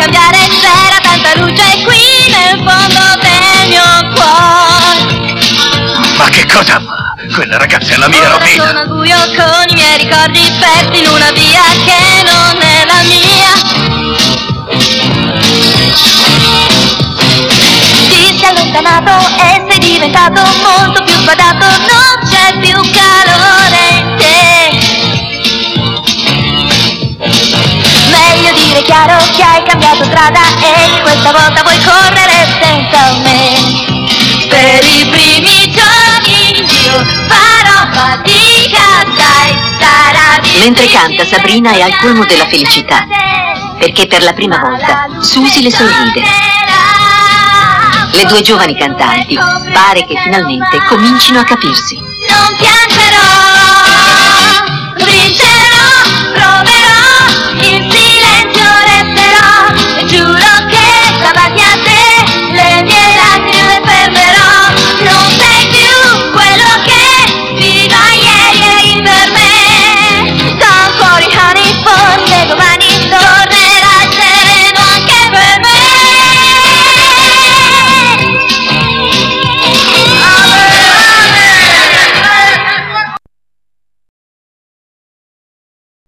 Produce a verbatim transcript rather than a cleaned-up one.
cambiare, c'era tanta luce qui nel fondo del mio cuore. Ma che cosa fa? Quella ragazza è la mia ora rovina. sono al buio con i miei ricordi persi in una via che non è la mia. Ti sei allontanato e sei diventato molto più sbadato, non c'è più calore in te. Meglio dire chiaro che hai cambiato strada e che questa volta vuoi correre senza me. Per i primi giorni io farò fatica, dai, sarà difficile. Mentre canta, Sabrina è al colmo della felicità, perché per la prima volta Susi le sorride. Le due giovani cantanti pare che finalmente comincino a capirsi.